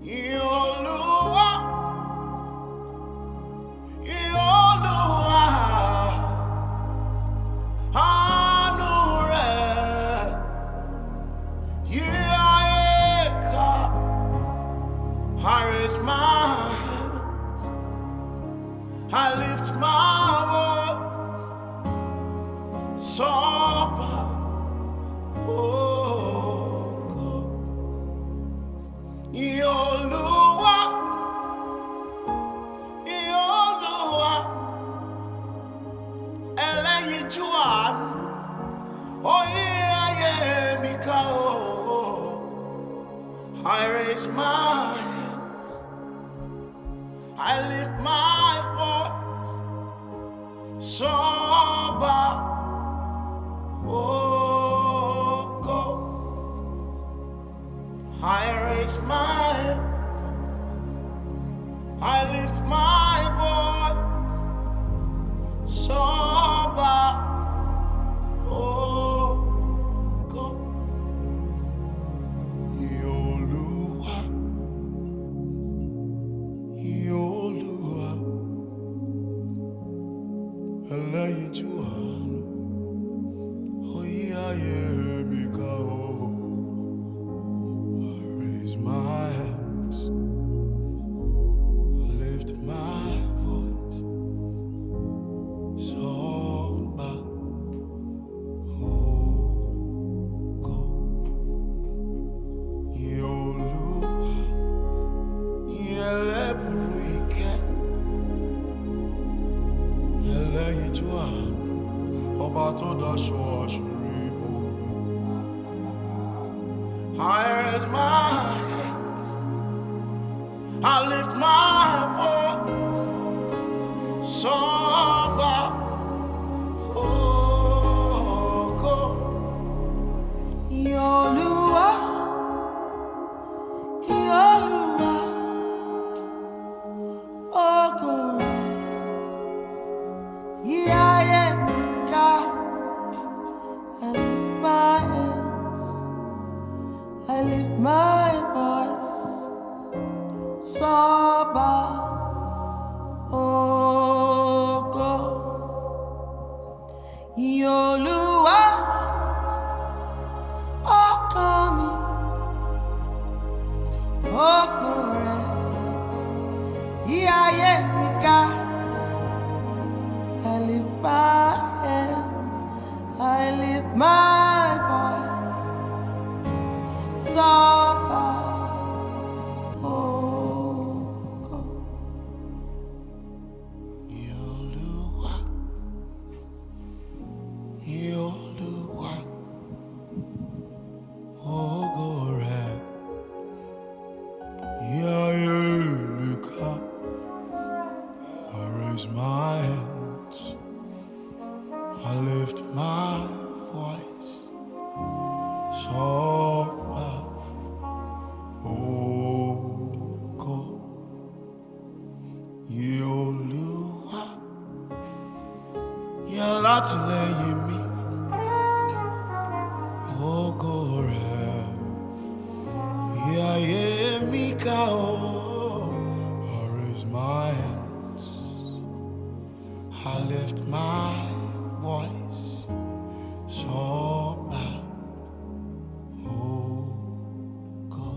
Ìolúwa, Ìolúwa, àánú rẹ̀ yí ayé ká. I raise my hands, I lift my voice, sọ́ba ògo. Ìolúwa, Ìolúwa, ẹlẹ́yinjú àánú, ó yí ayé mi ká o. I raise my hands, I lift my voice, sọ́ba ògo. I raise my hands, I lift my voice, sọ́ba ògo. Ìolúwa, Ìolúwa, ẹlẹ́yinjú àánú, ó yí ayé mi ká o. I raise my hands, I lift my voice, sọ́ba ògo. Ìolúwa, ẹlẹ́bùrú ìkẹ́, ẹlẹ́yinjú àánú, ọba tó daṣọ àṣírí bò mí. I raise my hands, I lift my voice, sọ́ba ògo. Ìolúwa, Ìolúwa, ògo rẹ̀ yí ayé mi ká. I lift my hands, I lift my voice, sọ́ba ògo. Ìolúwa, ọkàn mi, ògo rẹ̀ yí ayé mi ká. I lift my hands, I lift my voice, sọ́ba ògo. Ìolúwa, Ìolúwa, ògo rẹ̀ yí ayé mi ká. I raise my hands, I lift my voice, sọ́ba ògo. Ìolúwa, alátìlẹ́yìn mi, ògo rẹ̀ yí ayé mi ká o. I raise my hands, I lift my voice, sọ́ba ògo.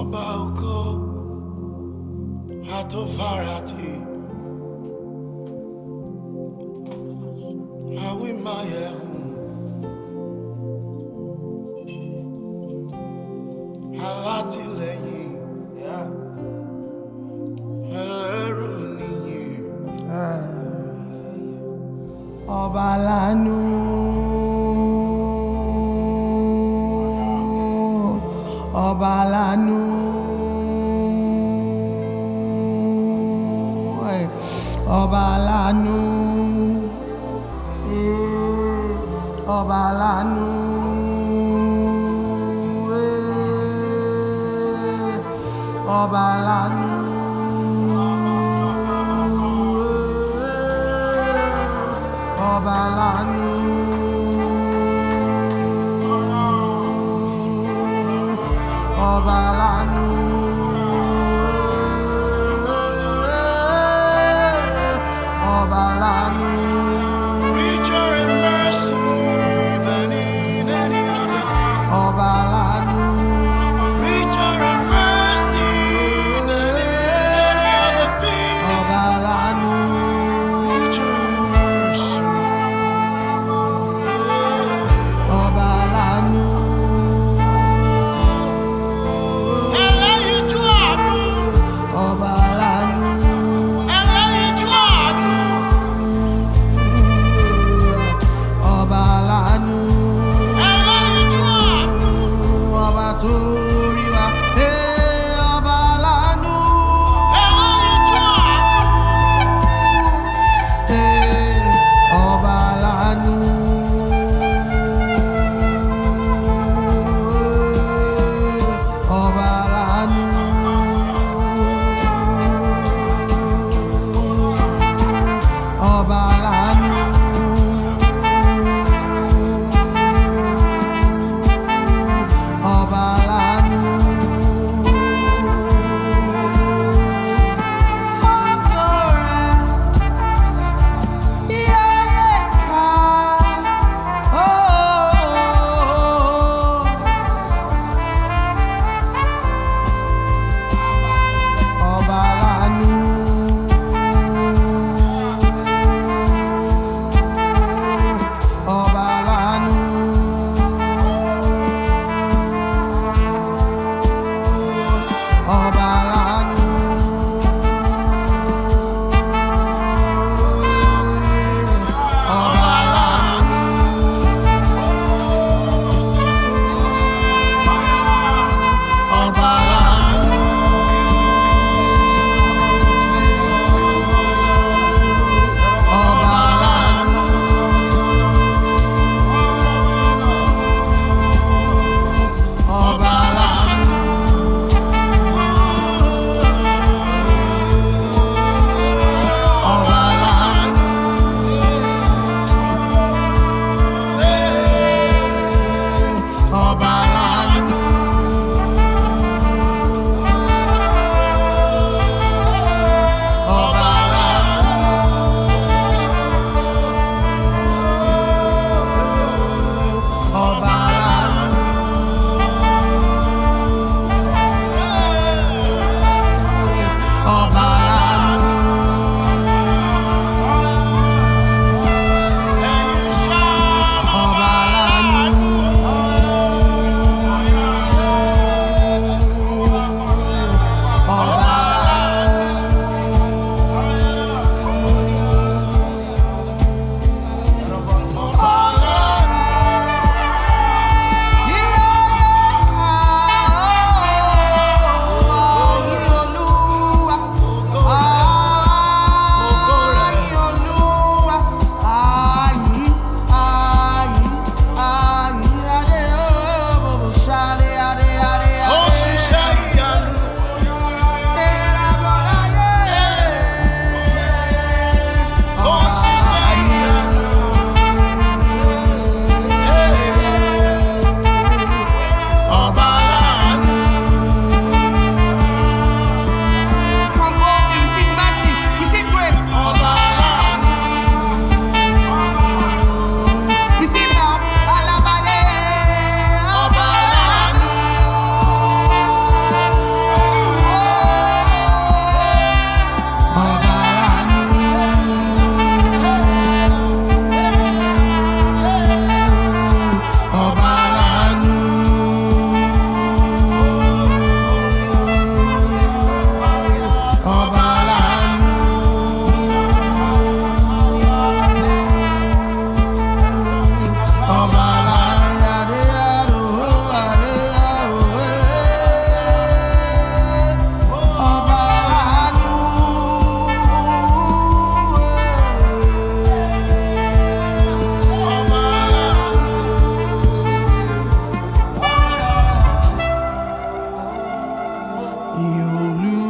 Ọba ògo àtòfarati àwímáyẹ̀hún alátìlẹ́yìn ẹlẹ́rù nìyí. Ọba lanu, Ọba lanu, Ọba lanu, Ọba lanu, Ọba lanu. Ọba lanu, Ọba lanu, Ọba lanu. Richer in mercy than in any other thing. Ọba lanu, Richer in mercy than in any other thing. Ọba lanu, Richer in mercy. Ọba lanu, And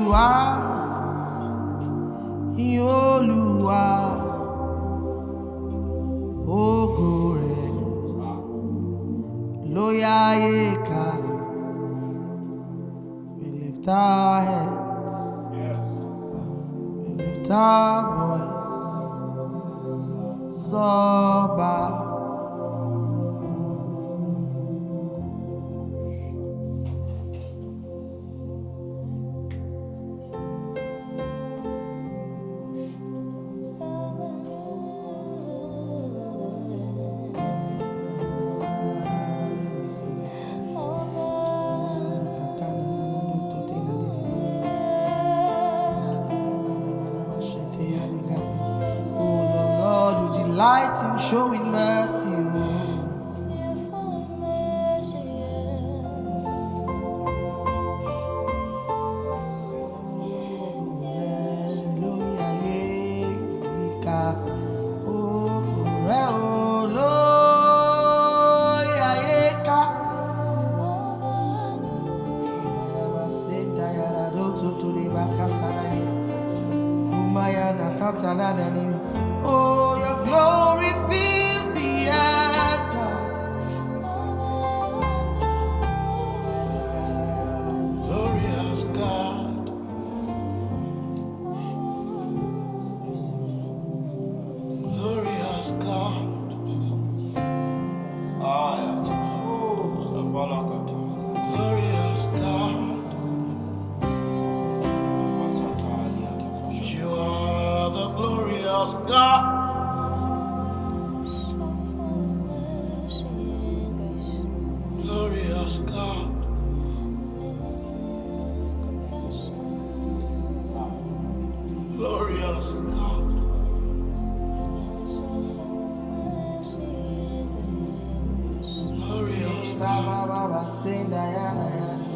Olúwa, yìn Olúwa, ògo rẹ̀ ló yá ayé ká. We lift our hands, we lift our voice, Sọ́ba. Light in showing mercy. Oh, your glory fills the earth, God. Glorious God, glorious God. Glorious God. You are the glorious God. Glorious God. Glorious God. Glorious God.